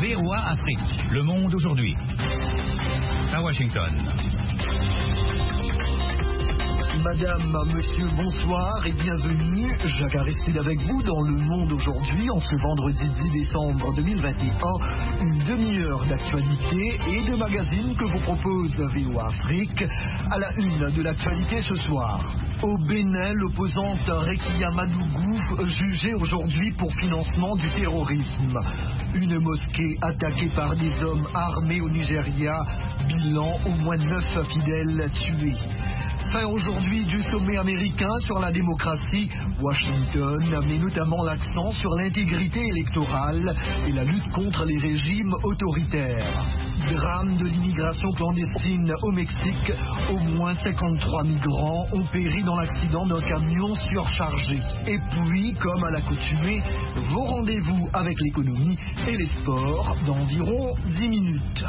VOA Afrique. Le monde aujourd'hui. À Washington. Madame, monsieur, bonsoir et bienvenue. Jacques Aristide avec vous dans Le Monde aujourd'hui, en ce vendredi 10 décembre 2021. Une demi-heure d'actualité et de magazine que vous propose VOA Afrique. À la une de l'actualité ce soir. Au Bénin, l'opposante Rekia Madougou jugée aujourd'hui pour financement du terrorisme. Une mosquée attaquée par des hommes armés au Nigeria. Bilan, au moins 9 fidèles tués. Fin aujourd'hui du sommet américain sur la démocratie. Washington met notamment l'accent sur l'intégrité électorale et la lutte contre les régimes autoritaires. Drame de l'immigration clandestine au Mexique. Au moins 53 migrants ont péri dans l'accident d'un camion surchargé. Et puis, comme à l'accoutumée, vos rendez-vous avec l'économie et les sports dans environ 10 minutes.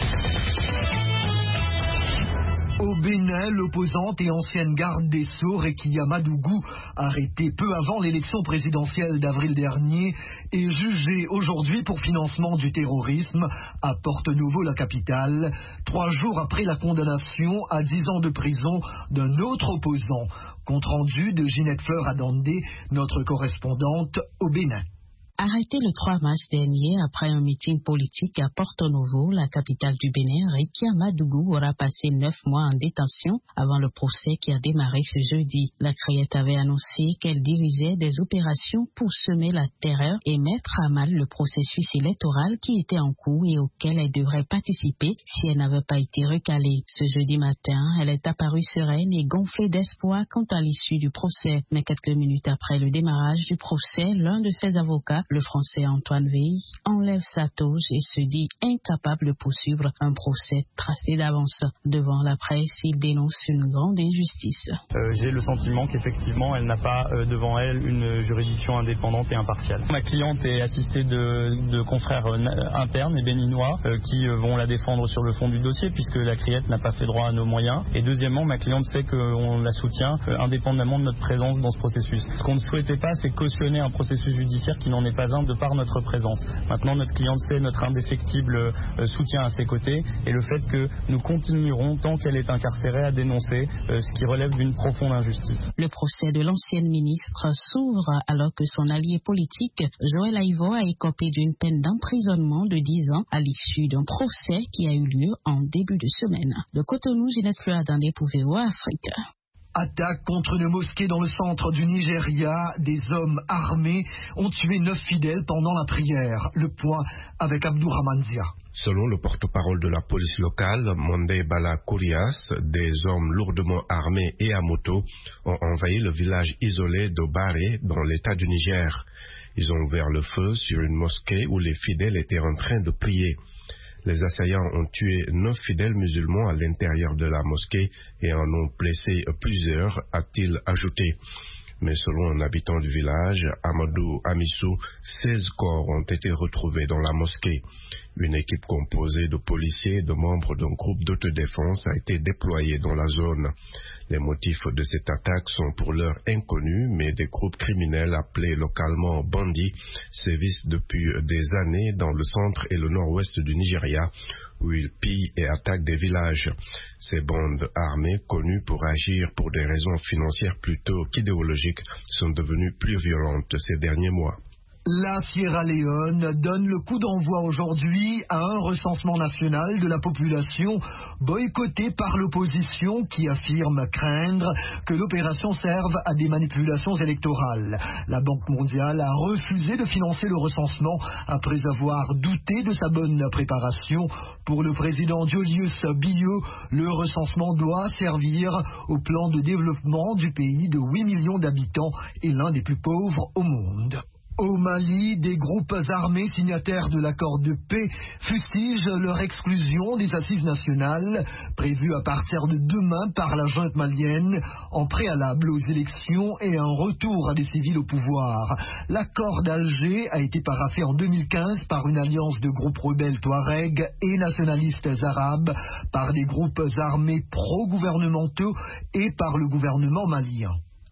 Au Bénin, l'opposante et ancienne garde des Sceaux, Rekia Madougou, arrêtée peu avant l'élection présidentielle d'avril dernier, est jugée aujourd'hui pour financement du terrorisme à Porto-Novo, la capitale, 3 jours après la condamnation à 10 ans de prison d'un autre opposant. Compte rendu de Ginette Fleur Adandé, notre correspondante au Bénin. Arrêté le 3 mars dernier après un meeting politique à Porto Novo, la capitale du Bénin, Rekia Madougou aura passé 9 mois en détention avant le procès qui a démarré ce jeudi. La criette avait annoncé qu'elle dirigeait des opérations pour semer la terreur et mettre à mal le processus électoral qui était en cours et auquel elle devrait participer si elle n'avait pas été recalée. Ce jeudi matin, elle est apparue sereine et gonflée d'espoir quant à l'issue du procès. Mais quelques minutes après le démarrage du procès, l'un de ses avocats, le Français Antoine Veil, enlève sa toge et se dit incapable de poursuivre un procès tracé d'avance. Devant la presse, il dénonce une grande injustice. J'ai le sentiment qu'effectivement, elle n'a pas devant elle une juridiction indépendante et impartiale. Ma cliente est assistée de confrères internes et béninois qui vont la défendre sur le fond du dossier puisque la criette n'a pas fait droit à nos moyens. Et deuxièmement, ma cliente sait qu'on la soutient indépendamment de notre présence dans ce processus. Ce qu'on ne souhaitait pas, c'est cautionner un processus judiciaire qui n'en est pas un de par notre présence. Maintenant, notre cliente sait notre indéfectible soutien à ses côtés et le fait que nous continuerons, tant qu'elle est incarcérée, à dénoncer ce qui relève d'une profonde injustice. Le procès de l'ancienne ministre s'ouvre alors que son allié politique, Joël Aivo, a écopé d'une peine d'emprisonnement de 10 ans à l'issue d'un procès qui a eu lieu en début de semaine. De Cotonou, Ginette Fleur Adandé pour VOA Afrique. Attaque contre une mosquée dans le centre du Nigeria. Des hommes armés ont tué 9 fidèles pendant la prière. Le point avec Abdourahmane Zia. Selon le porte-parole de la police locale, Monday Bala Kourias, des hommes lourdement armés et à moto ont envahi le village isolé de Baré dans l'état du Niger. Ils ont ouvert le feu sur une mosquée où les fidèles étaient en train de prier. Les assaillants ont tué 9 fidèles musulmans à l'intérieur de la mosquée et en ont blessé plusieurs, a-t-il ajouté. Mais selon un habitant du village, Amadou Amissou, 16 corps ont été retrouvés dans la mosquée. Une équipe composée de policiers et de membres d'un groupe d'autodéfense a été déployée dans la zone. Les motifs de cette attaque sont pour l'heure inconnus, mais des groupes criminels appelés localement bandits sévissent depuis des années dans le centre et le nord-ouest du Nigeria, où ils pillent et attaquent des villages. Ces bandes armées, connues pour agir pour des raisons financières plutôt qu'idéologiques, sont devenues plus violentes ces derniers mois. La Sierra Leone donne le coup d'envoi aujourd'hui à un recensement national de la population boycotté par l'opposition qui affirme craindre que l'opération serve à des manipulations électorales. La Banque mondiale a refusé de financer le recensement après avoir douté de sa bonne préparation. Pour le président Julius Bio, le recensement doit servir au plan de développement du pays de 8 millions d'habitants et l'un des plus pauvres au monde. Au Mali, des groupes armés signataires de l'accord de paix fustigent leur exclusion des assises nationales prévues à partir de demain par la junte malienne en préalable aux élections et un retour à des civils au pouvoir. L'accord d'Alger a été paraphé en 2015 par une alliance de groupes rebelles touaregs et nationalistes arabes, par des groupes armés pro-gouvernementaux et par le gouvernement malien.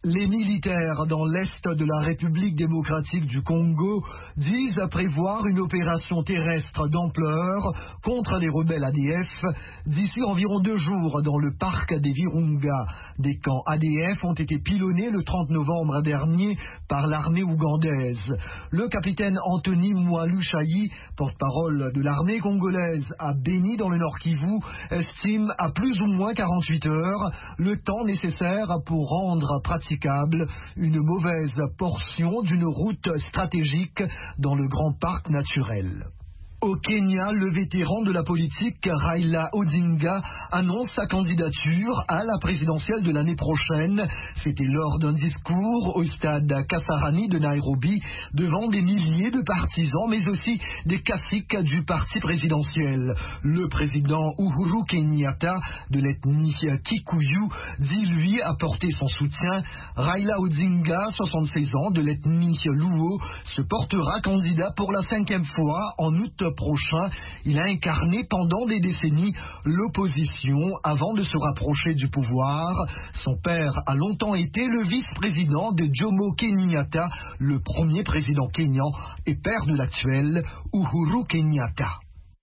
Les militaires dans l'est de la République démocratique du Congo disent prévoir une opération terrestre d'ampleur contre les rebelles ADF d'ici environ 2 jours dans le parc des Virunga. Des camps ADF ont été pilonnés le 30 novembre dernier par l'armée ougandaise. Le capitaine Anthony Mwalushayi, porte-parole de l'armée congolaise à Beni dans le Nord Kivu, estime à plus ou moins 48 heures le temps nécessaire pour rendre praticable une mauvaise portion d'une route stratégique dans le grand parc naturel. Au Kenya, le vétéran de la politique Raila Odinga annonce sa candidature à la présidentielle de l'année prochaine. C'était lors d'un discours au stade Kasarani de Nairobi devant des milliers de partisans mais aussi des caciques du parti présidentiel. Le président Uhuru Kenyatta de l'ethnie Kikuyu dit lui apporter son soutien. Raila Odinga, 76 ans, de l'ethnie Luo, se portera candidat pour la 5e fois en août prochain. Il a incarné pendant des décennies l'opposition avant de se rapprocher du pouvoir. Son père a longtemps été le vice-président de Jomo Kenyatta, le premier président kényan et père de l'actuel Uhuru Kenyatta.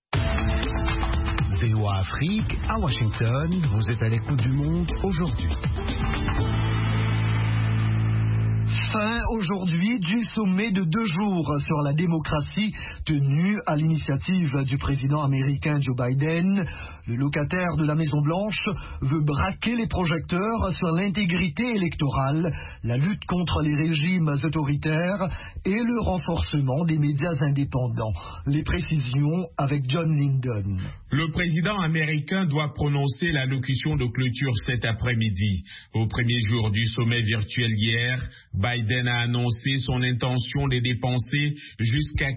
VOA Afrique, à Washington, vous êtes à l'écoute du monde aujourd'hui. Fin aujourd'hui du sommet de 2 jours sur la démocratie tenu à l'initiative du président américain Joe Biden. Le locataire de la Maison-Blanche veut braquer les projecteurs sur l'intégrité électorale, la lutte contre les régimes autoritaires et le renforcement des médias indépendants. Les précisions avec John Linden. Le président américain doit prononcer l'allocution de clôture cet après-midi. Au premier jour du sommet virtuel hier, Biden a annoncé son intention de dépenser jusqu'à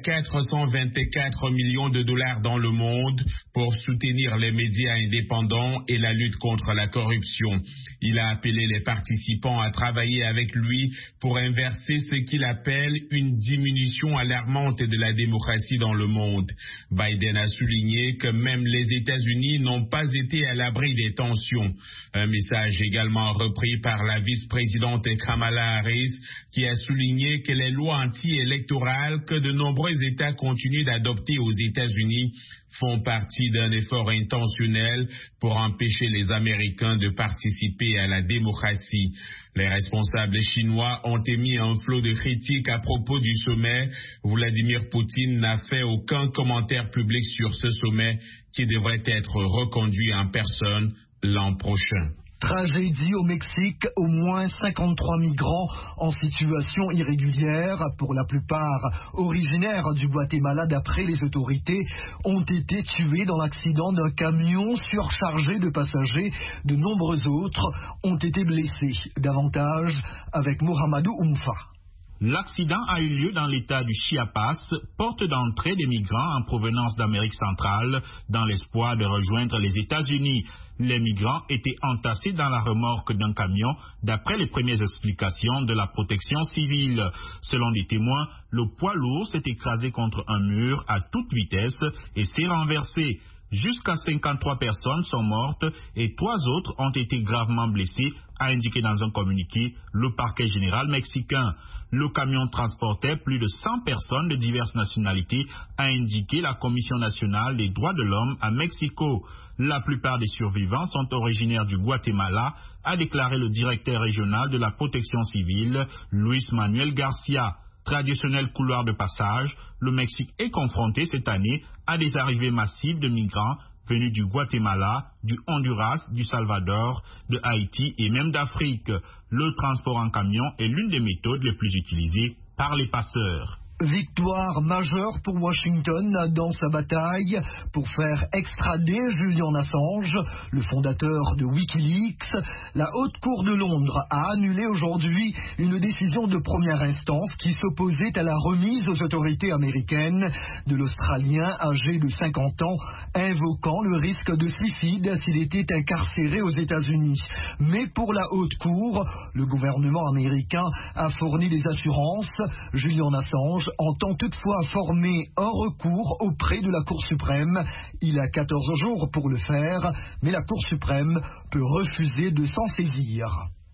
424 millions de dollars dans le monde pour soutenir les médias indépendants et la lutte contre la corruption. Il a appelé les participants à travailler avec lui pour inverser ce qu'il appelle une diminution alarmante de la démocratie dans le monde. Biden a souligné que même les États-Unis n'ont pas été à l'abri des tensions. Un message également repris par la vice-présidente Kamala Harris, qui a souligné que les lois anti-électorales que de nombreux États continuent d'adopter aux États-Unis font partie d'un effort intentionnel pour empêcher les Américains de participer à la démocratie. Les responsables chinois ont émis un flot de critiques à propos du sommet. Vladimir Poutine n'a fait aucun commentaire public sur ce sommet qui devrait être reconduit en personne l'an prochain. Tragédie au Mexique, au moins 53 migrants en situation irrégulière, pour la plupart originaires du Guatemala d'après les autorités, ont été tués dans l'accident d'un camion surchargé de passagers. De nombreux autres ont été blessés. Davantage avec Mohamedou Oumfa. L'accident a eu lieu dans l'état du Chiapas, porte d'entrée des migrants en provenance d'Amérique centrale, dans l'espoir de rejoindre les États-Unis. Les migrants étaient entassés dans la remorque d'un camion, d'après les premières explications de la protection civile. Selon des témoins, le poids lourd s'est écrasé contre un mur à toute vitesse et s'est renversé. Jusqu'à 53 personnes sont mortes et 3 autres ont été gravement blessées, a indiqué dans un communiqué le parquet général mexicain. Le camion transportait plus de 100 personnes de diverses nationalités, a indiqué la Commission nationale des droits de l'homme à Mexico. La plupart des survivants sont originaires du Guatemala, a déclaré le directeur régional de la protection civile, Luis Manuel Garcia. Traditionnel couloir de passage, le Mexique est confronté cette année à des arrivées massives de migrants venus du Guatemala, du Honduras, du Salvador, de Haïti et même d'Afrique. Le transport en camion est l'une des méthodes les plus utilisées par les passeurs. Victoire majeure pour Washington dans sa bataille pour faire extrader Julian Assange, le fondateur de Wikileaks. La Haute Cour de Londres a annulé aujourd'hui une décision de première instance qui s'opposait à la remise aux autorités américaines de l'Australien âgé de 50 ans, invoquant le risque de suicide s'il était incarcéré aux États-Unis. Mais pour la Haute Cour, le gouvernement américain a fourni des assurances. Julian Assange entend toutefois former un recours auprès de la Cour suprême. Il a 14 jours pour le faire, mais la Cour suprême peut refuser de s'en saisir.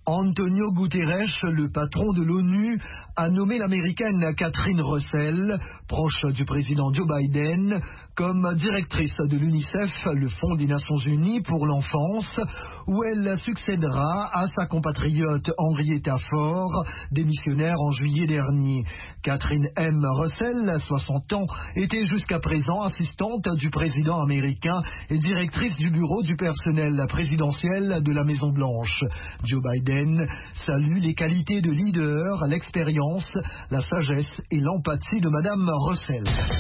Antonio Guterres, le patron de l'ONU, a nommé l'américaine Catherine Russell, proche du président Joe Biden, comme directrice de l'UNICEF, le Fonds des Nations Unies pour l'enfance, où elle succédera à sa compatriote Henrietta Fore, démissionnaire en juillet dernier. Catherine M. Russell, 60 ans, était jusqu'à présent assistante du président américain et directrice du bureau du personnel présidentiel de la Maison-Blanche. Joe Biden salue les qualités de leader, l'expérience, la sagesse et l'empathie de Madame Russell.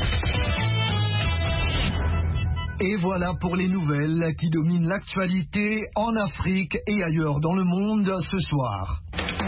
Et voilà pour les nouvelles qui dominent l'actualité en Afrique et ailleurs dans le monde ce soir.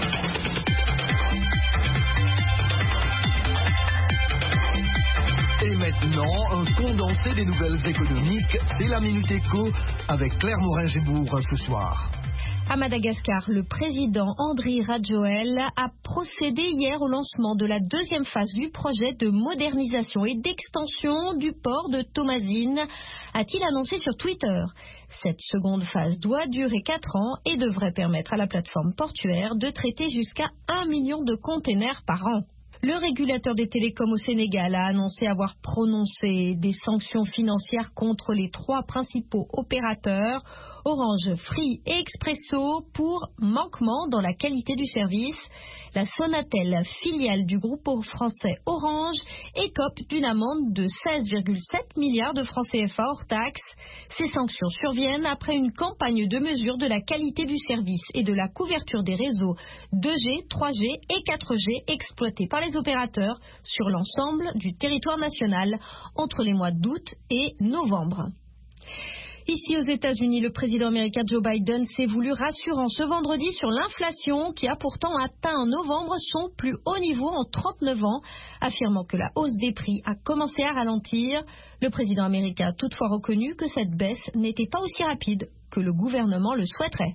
Et maintenant, un condensé des nouvelles économiques, c'est la Minute Éco avec Claire Morin-Gébourg ce soir. À Madagascar, le président Andry Rajoelina a procédé hier au lancement de la deuxième phase du projet de modernisation et d'extension du port de Tomazine, a-t-il annoncé sur Twitter. Cette seconde phase doit durer 4 ans et devrait permettre à la plateforme portuaire de traiter jusqu'à 1 million de containers par an. Le régulateur des télécoms au Sénégal a annoncé avoir prononcé des sanctions financières contre les 3 principaux opérateurs, Orange, Free et Expresso, pour manquement dans la qualité du service. La Sonatel, filiale du groupe français Orange, écope d'une amende de 16,7 milliards de francs CFA hors taxes. Ces sanctions surviennent après une campagne de mesure de la qualité du service et de la couverture des réseaux 2G, 3G et 4G exploités par les opérateurs sur l'ensemble du territoire national entre les mois d'août et novembre. Ici aux États-Unis, le président américain Joe Biden s'est voulu rassurant ce vendredi sur l'inflation qui a pourtant atteint en novembre son plus haut niveau en 39 ans, affirmant que la hausse des prix a commencé à ralentir. Le président américain a toutefois reconnu que cette baisse n'était pas aussi rapide que le gouvernement le souhaiterait.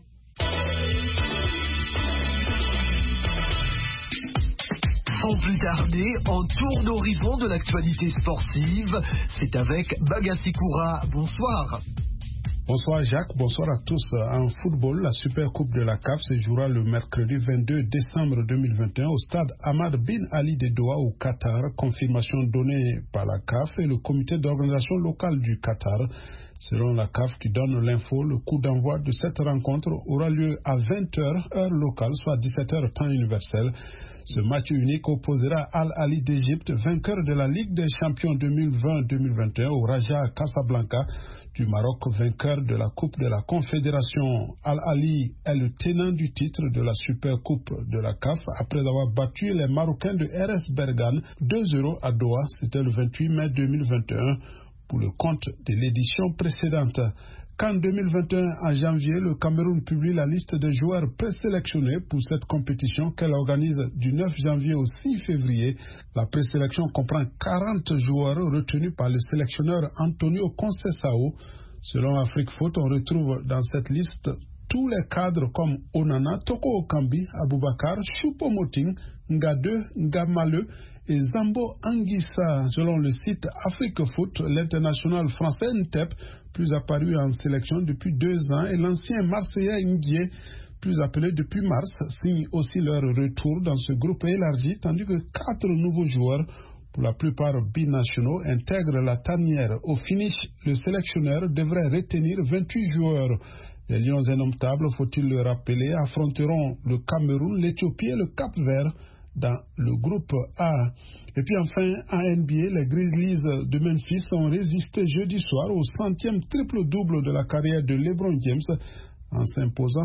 Sans plus tarder, un tour d'horizon de l'actualité sportive, c'est avec Bagassi Koura. Bonsoir. Bonsoir Jacques, bonsoir à tous. En football, la Super Coupe de la CAF se jouera le mercredi 22 décembre 2021 au stade Ahmad Bin Ali de Doha au Qatar. Confirmation donnée par la CAF et le comité d'organisation locale du Qatar. Selon la CAF qui donne l'info, le coup d'envoi de cette rencontre aura lieu à 20h heure locale, soit 17h temps universel. Ce match unique opposera Al Ahly d'Égypte, vainqueur de la Ligue des Champions 2020-2021 au Raja Casablanca du Maroc, vainqueur de la Coupe de la Confédération. Al Ahly est le tenant du titre de la Super Coupe de la CAF après avoir battu les Marocains de RS Bergane 2-0 à Doha. C'était le 28 mai 2021 pour le compte de l'édition précédente. Qu'en 2021, en janvier, le Cameroun publie la liste des joueurs présélectionnés pour cette compétition qu'elle organise du 9 janvier au 6 février. La présélection comprend 40 joueurs retenus par le sélectionneur Antonio Conceição. Selon Afrique Foot, on retrouve dans cette liste tous les cadres comme Onana, Toko Okambi, Aboubakar, Choupo-Moting, Ngade, Ngamale et Zambo Anguissa. Selon le site Afrique Foot, l'international français Ntep, plus apparu en sélection depuis 2 ans, et l'ancien Marseillais Ndié, plus appelé depuis mars, signent aussi leur retour dans ce groupe élargi, tandis que 4 nouveaux joueurs, pour la plupart binationaux, intègrent la tanière. Au finish, le sélectionneur devrait retenir 28 joueurs. Les Lions indomptables, faut-il le rappeler, affronteront le Cameroun, l'Éthiopie et le Cap-Vert dans le groupe A. Et puis enfin, en NBA, les Grizzlies de Memphis ont résisté jeudi soir au 100e triple-double de la carrière de LeBron James en s'imposant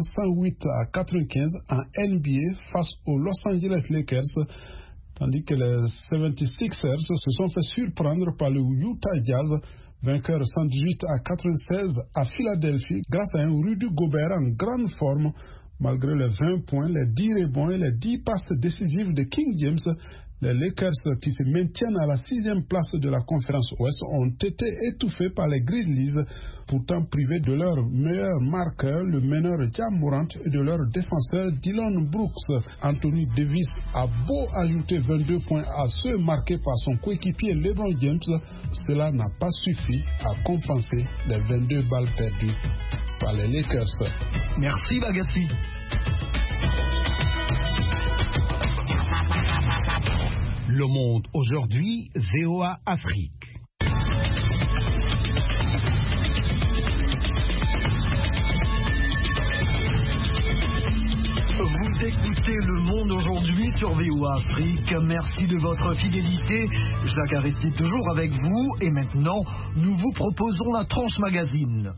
108-95 en NBA face aux Los Angeles Lakers, tandis que les 76ers se sont fait surprendre par le Utah Jazz, vainqueur 118-96 à Philadelphie grâce à un Rudy Gobert en grande forme. Malgré les 20 points, les 10 rebonds et les 10 passes décisives de King James, les Lakers qui se maintiennent à la 6e place de la conférence Ouest ont été étouffés par les Grizzlies, pourtant privés de leur meilleur marqueur, le meneur Ja Morant, et de leur défenseur Dillon Brooks. Anthony Davis a beau ajouter 22 points à ceux marqués par son coéquipier LeBron James, cela n'a pas suffi à compenser les 22 balles perdues par les Lakers. Merci Bagassi. Le Monde aujourd'hui, VOA Afrique. Vous écoutez Le Monde aujourd'hui sur VOA Afrique. Merci de votre fidélité. Jacques Aristide toujours avec vous. Et maintenant, nous vous proposons la tranche magazine.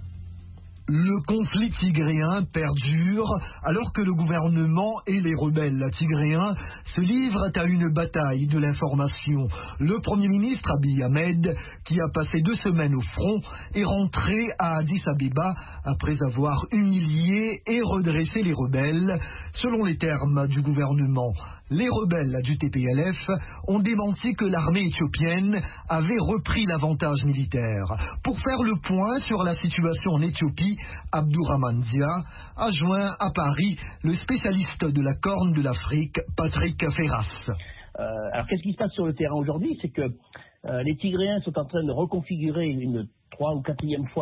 Le conflit tigréen perdure alors que le gouvernement et les rebelles tigréens se livrent à une bataille de l'information. Le Premier ministre Abiy Ahmed, qui a passé 2 semaines au front, est rentré à Addis Abeba après avoir humilié et redressé les rebelles. Selon les termes du gouvernement, les rebelles du TPLF ont démenti que l'armée éthiopienne avait repris l'avantage militaire. Pour faire le point sur la situation en Éthiopie, Abdourahmane Dia a joint à Paris le spécialiste de la Corne de l'Afrique, Patrick Ferras. Alors qu'est-ce qui se passe sur le terrain aujourd'hui? C'est que les Tigréens sont en train de reconfigurer une 3e ou 4e fois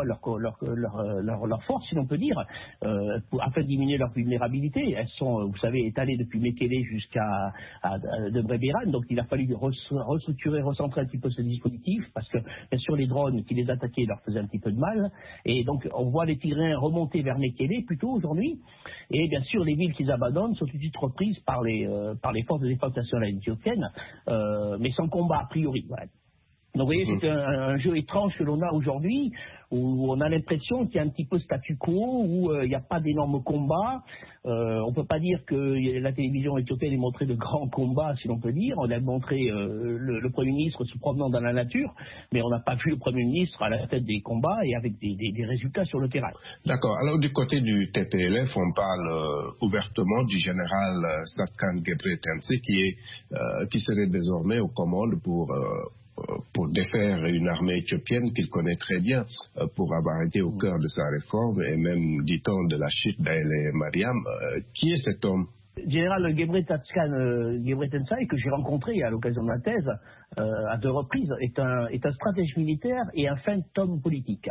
leur force, si l'on peut dire, afin de diminuer leur vulnérabilité. Elles sont, vous savez, étalées depuis Mekele jusqu'à Debreberan, donc il a fallu restructurer, recentrer un petit peu ce dispositif, parce que bien sûr les drones qui les attaquaient leur faisaient un petit peu de mal, et donc on voit les Tigréens remonter vers Mekele plutôt aujourd'hui, et bien sûr les villes qu'ils abandonnent sont tout de suite reprises par les forces de défense nationale éthiopiennes, mais sans combat a priori. Voilà. Donc vous voyez, c'est un jeu étrange que l'on a aujourd'hui, où on a l'impression qu'il y a un petit peu statu quo, où il n'y a pas d'énormes combats. On ne peut pas dire que la télévision éthiopienne ait montré de grands combats, si l'on peut dire. On a montré le Premier ministre se promenant dans la nature, mais on n'a pas vu le Premier ministre à la tête des combats et avec des résultats sur le terrain. D'accord. Alors du côté du TPLF, on parle ouvertement du général Satkan Gebretense qui serait désormais aux commandes pour défaire une armée éthiopienne qu'il connaît très bien, pour avoir été au cœur de sa réforme et même, dit-on, de la chute d'Haïlé Mariam. Qui est cet homme? Général Gebretense, que j'ai rencontré à l'occasion de ma thèse à 2 reprises, est un stratège militaire et un fin homme politique.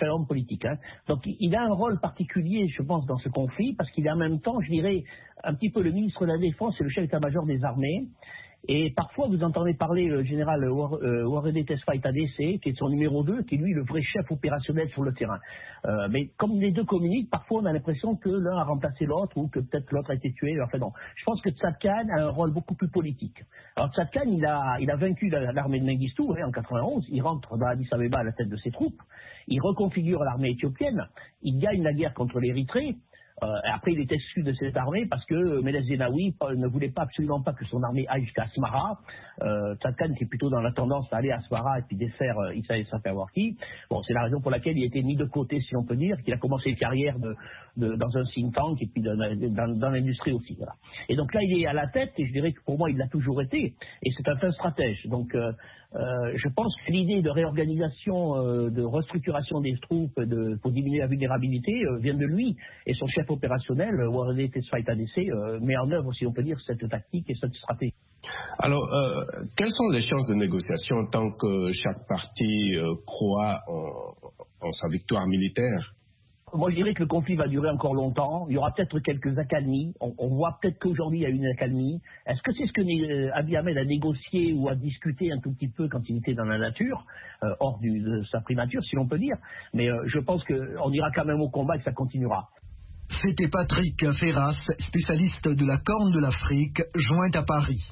Donc il a un rôle particulier, je pense, dans ce conflit, parce qu'il est en même temps, je dirais, un petit peu le ministre de la Défense et le chef d'état-major des armées. Et parfois, vous entendez parler le général Ouarédé Tesfaye Tadessé, qui est son numéro 2, qui est lui le vrai chef opérationnel sur le terrain. Mais comme les deux communiquent, parfois on a l'impression que l'un a remplacé l'autre ou que peut-être l'autre a été tué. Enfin non, je pense que Tsadkan a un rôle beaucoup plus politique. Alors Tsadkan, il a vaincu l'armée de Mengistu en 91, il rentre dans Addis Abeba à la tête de ses troupes, il reconfigure l'armée éthiopienne, il gagne la guerre contre l'Érythrée. Après, il est exclu de cette armée parce que Meles Zenawi ne voulait absolument pas que son armée aille jusqu'à Asmara. Tsadkan, qui est plutôt dans la tendance à aller à Asmara et puis défaire Issa Afwerki. Bon, c'est la raison pour laquelle il était mis de côté, si on peut dire, qu'il a commencé une carrière dans un think tank et puis dans l'industrie aussi. Voilà. Et donc là, il est à la tête, et je dirais que pour moi, il l'a toujours été, et c'est un fin stratège. Donc, je pense que l'idée de réorganisation, de restructuration des troupes pour diminuer la vulnérabilité vient de lui, et son chef opérationnel, Ouarédé Tesfaye Tadessé, met en œuvre, si on peut dire, cette tactique et cette stratégie. Alors, quelles sont les chances de négociation tant que chaque parti croit en sa victoire militaire? Moi, je dirais que le conflit va durer encore longtemps. Il y aura peut-être quelques accalmies. On voit peut-être qu'aujourd'hui, il y a une accalmie. Est-ce que c'est ce que Abiy Ahmed a négocié ou a discuté un tout petit peu quand il était dans la nature, hors de sa primature, si l'on peut dire? Mais je pense qu'on ira quand même au combat et que ça continuera. C'était Patrick Ferras, spécialiste de la Corne de l'Afrique, joint à Paris.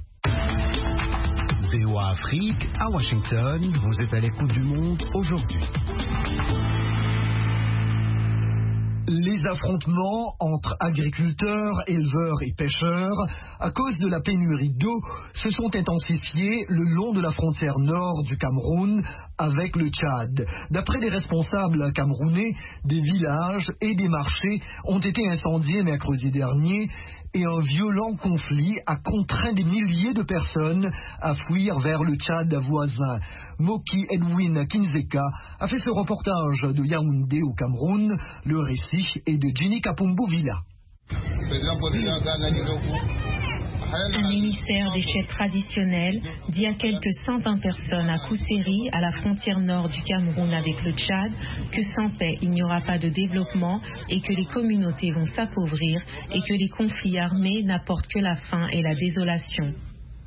VOA Afrique, à Washington, vous êtes à l'écoute du Monde aujourd'hui. Les affrontements entre agriculteurs, éleveurs et pêcheurs, à cause de la pénurie d'eau, se sont intensifiés le long de la frontière nord du Cameroun avec le Tchad. D'après les responsables camerounais, des villages et des marchés ont été incendiés mercredi dernier et un violent conflit a contraint des milliers de personnes à fuir vers le Tchad voisin. Moki Edwin Kinzeka a fait ce reportage de Yaoundé au Cameroun. Le récit est de Jenny Kapumbu-Villa. Un émissaire des chefs traditionnels dit à quelques 120 personnes à Kousséri, à la frontière nord du Cameroun avec le Tchad, que sans paix, il n'y aura pas de développement et que les communautés vont s'appauvrir et que les conflits armés n'apportent que la faim et la désolation.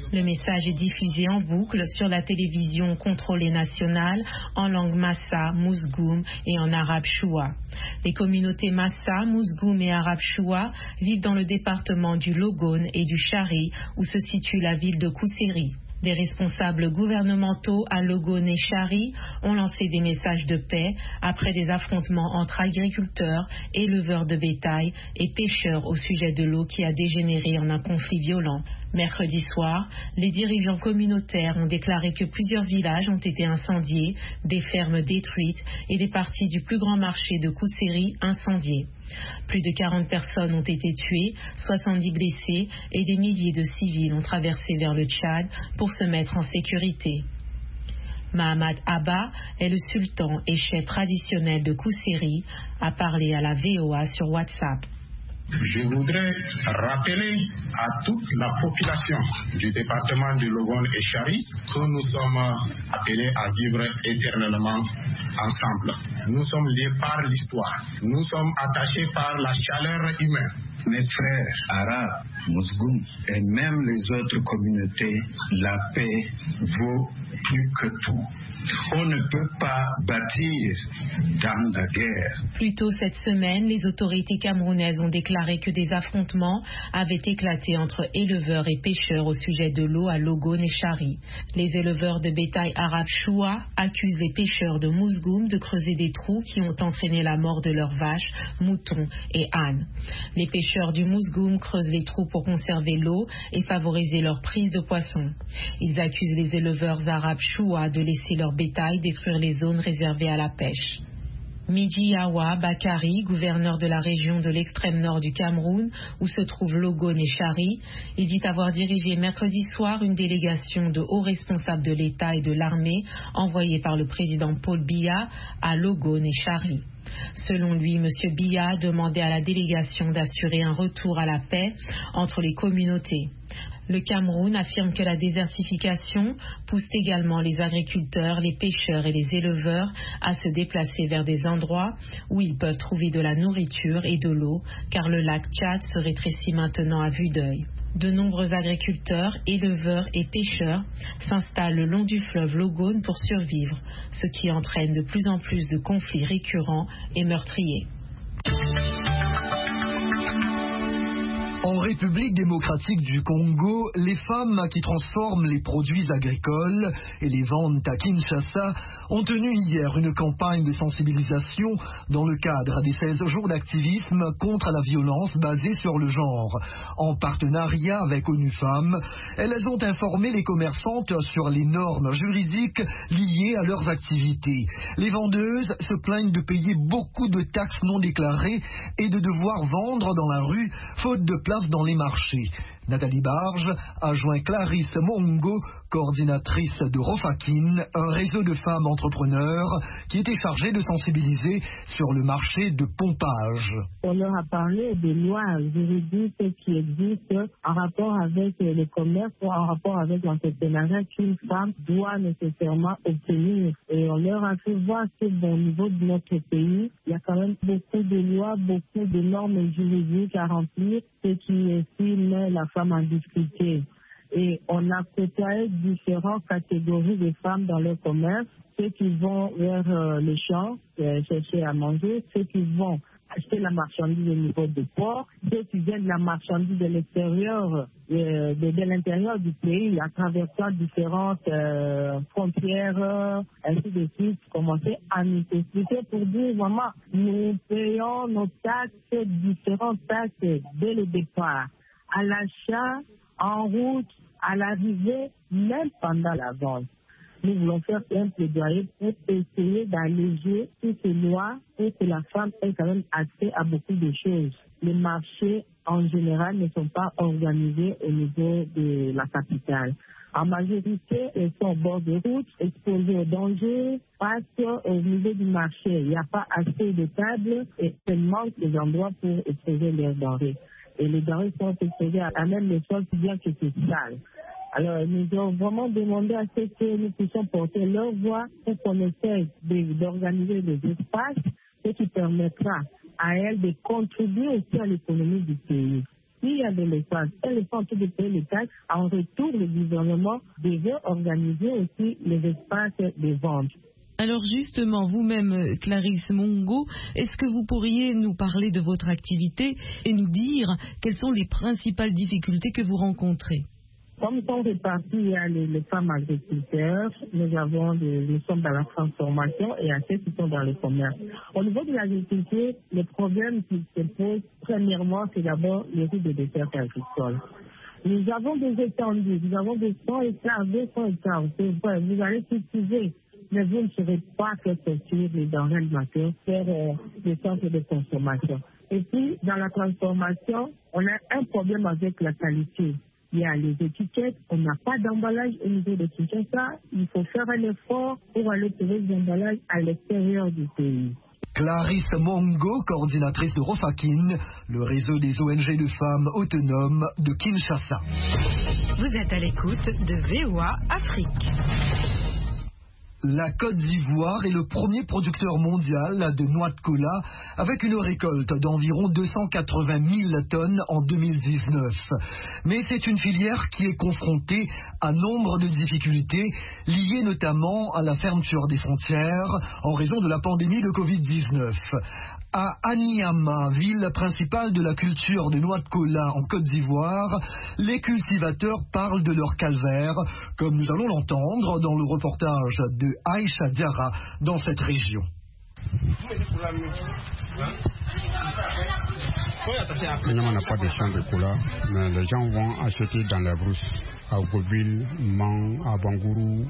Le message est diffusé en boucle sur la télévision contrôlée nationale en langue Massa, Mousgoum et en arabe choua. Les communautés Massa, Mousgoum et arabe choua vivent dans le département du Logone et du Chari où se situe la ville de Kousséri. Des responsables gouvernementaux à Logone et Chari ont lancé des messages de paix après des affrontements entre agriculteurs, éleveurs de bétail et pêcheurs au sujet de l'eau qui a dégénéré en un conflit violent. Mercredi soir, les dirigeants communautaires ont déclaré que plusieurs villages ont été incendiés, des fermes détruites et des parties du plus grand marché de Kousséri incendiées. Plus de 40 personnes ont été tuées, 70 blessés et des milliers de civils ont traversé vers le Tchad pour se mettre en sécurité. Mahamad Abba est le sultan et chef traditionnel de Kousséri, a parlé à la VOA sur WhatsApp. Je voudrais rappeler à toute la population du département de Logone et Chari que nous sommes appelés à vivre éternellement ensemble. Nous sommes liés par l'histoire. Nous sommes attachés par la chaleur humaine. Mes frères arabes, Mousgoum et même les autres communautés, la paix vaut plus que tout. On ne peut pas bâtir dans la guerre. Plus tôt cette semaine, les autorités camerounaises ont déclaré que des affrontements avaient éclaté entre éleveurs et pêcheurs au sujet de l'eau à Logone et Chari. Les éleveurs de bétail arabes choua accusent les pêcheurs de Mousgoum de creuser des trous qui ont entraîné la mort de leurs vaches, moutons et ânes. Les pêcheurs du Mousgoum creusent les trous pour conserver l'eau et favoriser leur prise de poissons. Ils accusent les éleveurs arabes choua de laisser leur bétail détruire les zones réservées à la pêche. Midji-Yawa Bakari, gouverneur de la région de l'extrême nord du Cameroun, où se trouvent Logone et Chari, il dit avoir dirigé mercredi soir une délégation de hauts responsables de l'État et de l'armée envoyée par le président Paul Biya à Logone et Chari. Selon lui, M. Biya demandait à la délégation d'assurer un retour à la paix entre les communautés. Le Cameroun affirme que la désertification pousse également les agriculteurs, les pêcheurs et les éleveurs à se déplacer vers des endroits où ils peuvent trouver de la nourriture et de l'eau, car le lac Tchad se rétrécit maintenant à vue d'œil. De nombreux agriculteurs, éleveurs et pêcheurs s'installent le long du fleuve Logone pour survivre, ce qui entraîne de plus en plus de conflits récurrents et meurtriers. En République démocratique du Congo, les femmes qui transforment les produits agricoles et les vendent à Kinshasa ont tenu hier une campagne de sensibilisation dans le cadre des 16 jours d'activisme contre la violence basée sur le genre. En partenariat avec ONU Femmes, elles ont informé les commerçantes sur les normes juridiques liées à leurs activités. Les vendeuses se plaignent de payer beaucoup de taxes non déclarées et de devoir vendre dans la rue faute de place dans les marchés. Nathalie Barge a joint Clarisse Mongo, coordinatrice de Rofakin, un réseau de femmes entrepreneurs qui était chargé de sensibiliser sur le marché de pompage. On leur a parlé des lois juridiques qui existent en rapport avec le commerce ou en rapport avec l'entrepreneuriat qu'une femme doit nécessairement obtenir. Et on leur a fait voir que au niveau de notre pays, il y a quand même beaucoup de lois, beaucoup de normes juridiques à remplir, ce qui aussi met la femme en difficulté. Et on a côtoyé différentes catégories de femmes dans le commerce, ceux qui vont vers les champs chercher à manger, ceux qui vont acheter la marchandise au niveau du port, ceux qui viennent de la marchandise de l'extérieur, de l'intérieur du pays, à traversant différentes frontières, ainsi de suite, commencer à nous expliquer pour dire, maman, nous payons nos taxes, différentes taxes dès le départ, à l'achat, en route, à l'arrivée, même pendant la vente. Nous voulons faire un plaidoyer pour essayer d'alléger toutes ces lois pour que la femme ait quand même accès à beaucoup de choses. Les marchés, en général, ne sont pas organisés au niveau de la capitale. En majorité, elles sont au bord de route, exposées aux dangers, parce qu'au niveau du marché, il n'y a pas assez de tables et il manque des endroits pour exposer leurs denrées. Et les denrées sont exposées à même les sols, bien que c'est sale. Alors, nous avons vraiment demandé à ce que nous puissions porter leur voix pour qu'on essaie d'organiser des espaces, ce qui permettra à elles de contribuer aussi à l'économie du pays. s'il y a de l'espace, et le centre de payer les taxes, en retour, le gouvernement devait organiser aussi les espaces de vente. Alors justement, vous-même, Clarisse Mongo, est-ce que vous pourriez nous parler de votre activité et nous dire quelles sont les principales difficultés que vous rencontrez? Comme sont répartis, il y a les femmes agriculteurs, nous sommes dans la transformation et à ceux qui sont dans le commerce. Au niveau de l'agriculture, le problème qui se pose, premièrement, c'est d'abord le risque de desserte agricole. Nous avons des étendues, nous avons des 100 hectares, 200 hectares, c'est vrai, vous allez cultiver, mais vous ne saurez pas faire sortir les denrées alimentaires vers les centres de consommation. Et puis, dans la transformation, on a un problème avec la qualité. Il y a les étiquettes, on n'a pas d'emballage au niveau des étiquettes. Il faut faire un effort pour aller trouver des emballages à l'extérieur du pays. Clarisse Mongo, coordinatrice de Rofakin, le réseau des ONG de femmes autonomes de Kinshasa. Vous êtes à l'écoute de VOA Afrique. La Côte d'Ivoire est le premier producteur mondial de noix de cola avec une récolte d'environ 280 000 tonnes en 2019. Mais c'est une filière qui est confrontée à nombre de difficultés liées notamment à la fermeture des frontières en raison de la pandémie de Covid-19. À Anyama, ville principale de la culture de noix de cola en Côte d'Ivoire, les cultivateurs parlent de leur calvaire, comme nous allons l'entendre dans le reportage de Aïcha Diarra dans cette région. On n'a pas de champ de cola, mais les gens vont acheter dans la brousse, à Gobile, Man, à Bangourou,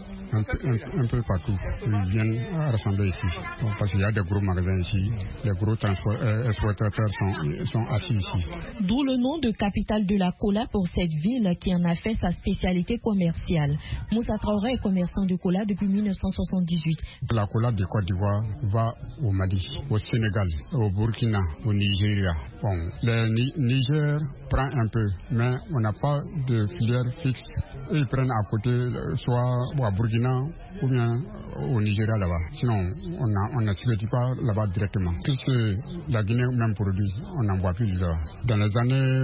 un peu partout. Ils viennent rassembler ici, parce qu'il y a des gros magasins ici, les gros exploitateurs sont assis ici. D'où le nom de capitale de la cola pour cette ville qui en a fait sa spécialité commerciale. Moussa Traoré est commerçant de cola depuis 1978. La cola de Côte d'Ivoire va au Mali, au Sénégal, au Burkina, au Nigeria. Bon, le Niger prend un peu, mais on n'a pas de filière fixe. Ils prennent à côté, soit à Burkina ou bien au Nigeria là-bas. Sinon, on n'expédie pas là-bas directement. Puisque la Guinée même produit, on n'en voit plus là-bas. Dans les années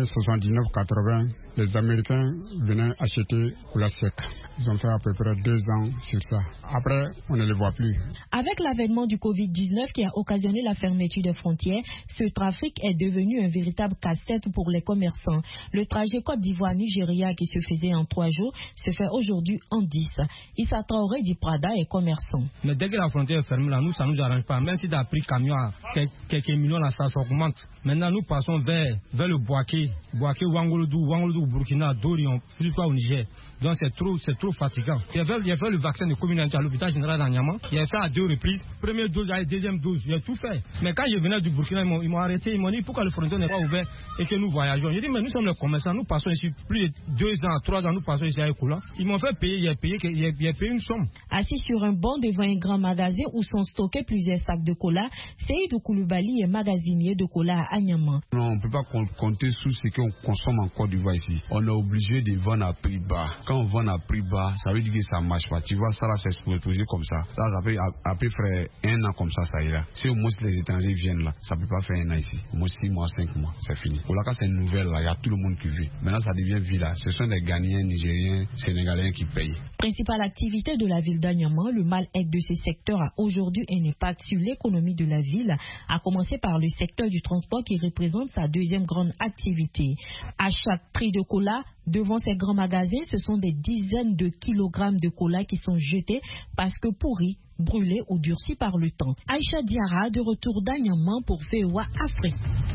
79-80, les Américains venaient acheter cola sec. Ils ont fait à peu près 2 ans sur ça. Après, on ne les voit plus. Avec l'avènement du Covid-19 qui a occasionné la fermeture des frontières, ce trafic est devenu un véritable casse-tête pour les commerçants. Le trajet Côte d'Ivoire-Nigeria qui se faisait en 3 jours se fait aujourd'hui en 10. Issa Traoré dit Prada est commerçant. Mais dès que la frontière est fermée, là, nous, ça ne nous arrange pas. Même si tu as pris camion à quelques millions, là, ça augmente. Maintenant, nous passons vers le Boaké, Wangolodou, Burkina, Dorion, Philippe au Niger. Donc c'est trop fatigant. Il y a fait le vaccin de communauté à l'hôpital général d'Anyama. Il y a fait à 2 reprises. Première dose, deuxième dose. Il a tout fait. Mais quand je venais du Burkina, ils m'ont arrêté. Ils m'ont dit pourquoi le frontière n'est pas ouvert et que nous voyageons. J'ai dit mais nous sommes les commerçants. Nous passons ici plus de 2 ans, 3 ans. Nous passons ici à Ekola. Ils m'ont fait payer. Il a payé une somme. Assis sur un banc devant un grand magasin où sont stockés plusieurs sacs de cola, Seydou Koulibaly est magasinier de cola à Anyama. Non, on ne peut pas compter sur ce qu'on consomme en Côte d'Ivoire ici. On est obligé de vendre à prix bas. Quand on vend à prix bas, ça veut dire que ça ne marche pas. Tu vois, ça là, c'est exposé comme ça. Ça peut faire 1 an comme ça ira. Si au moins les étrangers viennent là, ça ne peut pas faire 1 an ici. Au moins 6 mois, 5 mois, c'est fini. Pour la cas, c'est une nouvelle là, il y a tout le monde qui vit. Maintenant, ça devient ville là. Ce sont des Ghanéens, Nigériens, Sénégalais qui payent. Principale activité de la ville d'Anyama, le mal-être de ce secteur a aujourd'hui un impact sur l'économie de la ville, à commencer par le secteur du transport qui représente sa 2e grande activité. À chaque tri de cola, devant ces grands magasins, ce sont des dizaines de kilogrammes de cola qui sont jetés parce que pourris, brûlés ou durcis par le temps. Aïcha Diarra, de retour d'Anyama pour VOA Afrique.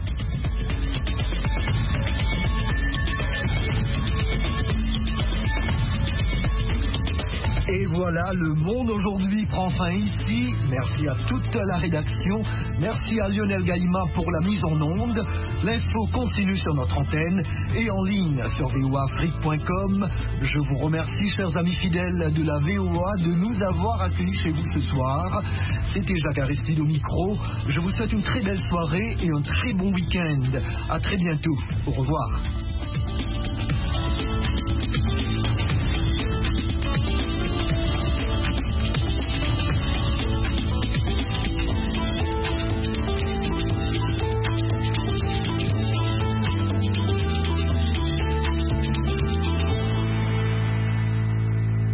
Et voilà, le monde aujourd'hui prend fin ici. Merci à toute la rédaction. Merci à Lionel Gaïma pour la mise en onde. L'info continue sur notre antenne et en ligne sur voaafrique.com. Je vous remercie, chers amis fidèles de la VOA, de nous avoir accueillis chez vous ce soir. C'était Jacques Aristide au micro. Je vous souhaite une très belle soirée et un très bon week-end. À très bientôt. Au revoir.